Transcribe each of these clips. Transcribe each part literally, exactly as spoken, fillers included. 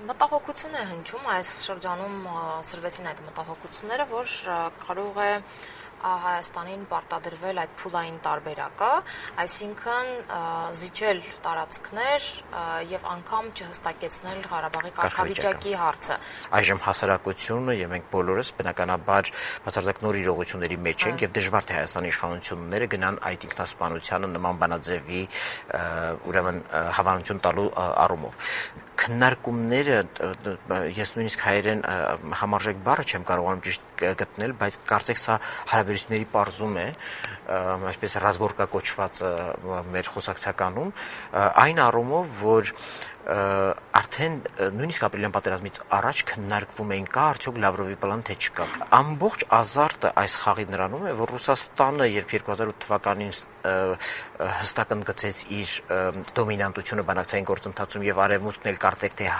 Մտահոգություն է հնչում այս շրջանում սրվեցին այդ մտահոգությունները, որ կարող է Հայաստանին պարտադրվել այդ փուլային տարբերակը, այսինքն զիջել տարածքներ եւ անգամ չհստակեցնել Ղարաբաղի կարգավիճակի հարցը։ Այժմ հասարակությունը եւ մենք բոլորս բնականաբար բացարձակ նոր իրողությունների մեջ ենք եւ դժվար թե Հայաստանի իշխանությունները գնան այդ ինքնասպանությանը նման բանաձևի ուրեմն հավանություն տալու առումով։ Քննարկումները ես նույնիսկ հայերեն համարժեք բառը չեմ կարողանում ճիշտ գտնել, բայց կարծեք սա հարաբերությունների պարզում է, այսպես ռազմորկա կոչված մեր խոսակցականում, այն առումով, որ արդեն նույնիսկ ապրիլյան պատերազմից առաջ քննարկվում էին կա արդյոք Լավրովի պլան թե չկա։ Ամբողջ ազարտը այս խաղի նրանում է, որ Ռուսաստանը, երբ երկու հազար ութ թվականին հստակ ընդգծեց իր դոմինանտությունը բանակցային գործընթացում եւ արևմուտքն էլ կարծեք թե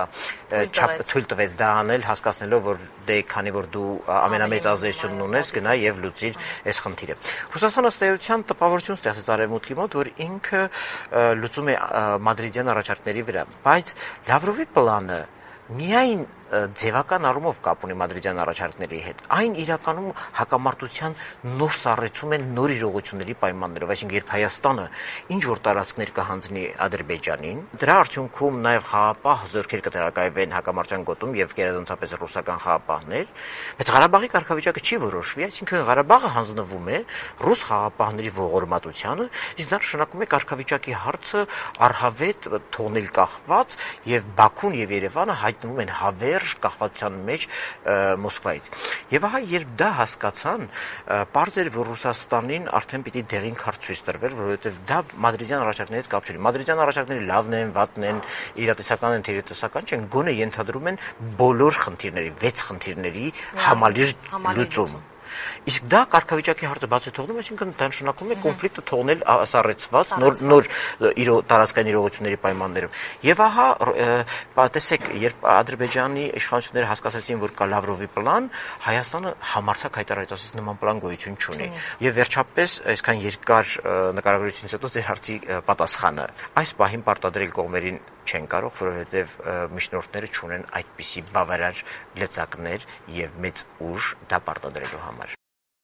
թույլ տվեց դա անել, հասկացնելով, որ դե քանի որ դու ամենամեծ ազդեցությունն ունես, գնա եւ լուծիր այս խնդիրը։ Ռուսաստանը ըստ էության տպավորություն ստեղծեց արևմուտքի մոտ, որ ինքը լուծում է մադրիդյան առաջարկների վրա, բայց Լավրովի պլանը միայն ձևական առումով կապ ունի մադրիդյան առաջարկների հետ։ Այն իրականում հակամարտության նոր սառեցում են նոր իրողությունների պայմաններով, այսինքն երբ Հայաստանը ինչ որ տարածքներ կհանձնի Ադրբեջանին, դրա արդյունքում նաև խաղապահ զորքեր կտեղակայվեն հակամարտության գոտում եւ գերազանցապես ռուսական խաղապահներ, բայց Ղարաբաղի կարգավիճակը չի որոշվի, այսինքն Ղարաբաղը հանձնվում է ռուս խաղապահների ողորմատությանը, իսկ դա նշանակում է կարգավիճակի հարցը առհավետ թողնել կախված եւ Բաքուն եւ Երևանը հայտնվում են հավեր կախվածության մեջ Մոսկվայից։ Եվ ահա երբ դա հասկացան, պարզ էր, որ Ռուսաստանին արդեն պիտի դեղին քարտ ցույց տրվեր, որովհետև դա մադրիդյան առաջարկների հետ կապ չունի։ Մադրիդյան առաջարկները լավն են, վատն են, իրատեսական են, թե իրատեսական չեն, գոնե ենթադրում են բոլոր խնդիրների, վեց խնդիրների համալիր լուծում։ Իսկ դա կարգավիճակի հարցը բաց է թողնում, այսինքն դա նշանակում է կոնֆլիկտը թողնել սառեցված նոր նոր տարածքային իրողությունների պայմաններում։ Եվ ահա տեսեք, երբ Ադրբեջանի իշխանությունները հասկացեցին, որ կա Լավրովի պլան, Հայաստանը համարձակ հայտարարեց, ասես նման պլան գոյություն չունի։ Եվ վերջապես այսքան երկար նկարագրությունից հետո ձեր հարցի պատասխանը այս պահին պարտադրել կողմերին չեն կարող, որովհետև միջնորդները չունեն այդպիսի բավարար լծակներ եւ մեծ ուժ դա պարտադրելու համար։